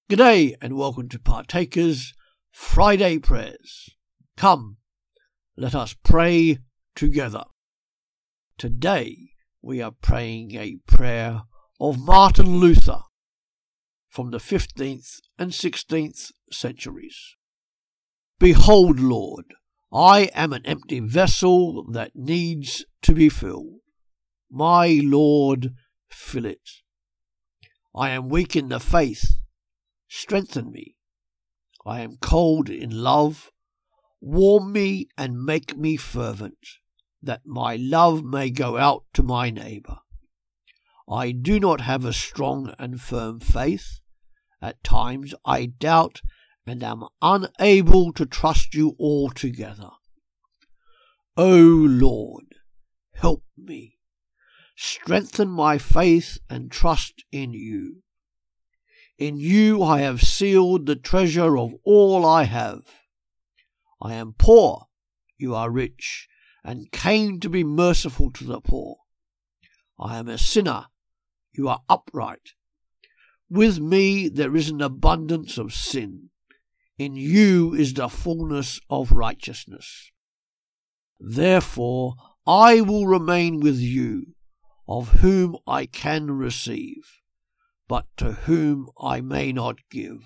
G'day and welcome to Partakers Friday Prayers. Come, let us pray together. Today we are praying a prayer of Martin Luther from the 15th and 16th centuries. Behold, Lord, I am an empty vessel that needs to be filled. My Lord, fill it. I am weak in the faith. Strengthen me. I am cold in love. Warm me and make me fervent, that my love may go out to my neighbour. I do not have a strong and firm faith. At times I doubt and am unable to trust you altogether. O Lord, help me. Strengthen my faith and trust in you. In you I have sealed the treasure of all I have. I am poor, you are rich, and came to be merciful to the poor. I am a sinner, you are upright. With me there is an abundance of sin. In you is the fullness of righteousness. Therefore I will remain with you, of whom I can receive, but to whom I may not give.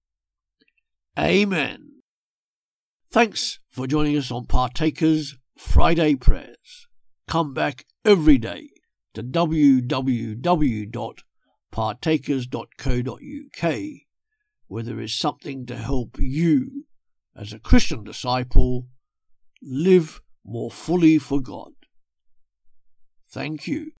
Amen. Thanks for joining us on Partakers Friday Prayers. Come back every day to www.partakers.co.uk, where there is something to help you, as a Christian disciple, live more fully for God. Thank you.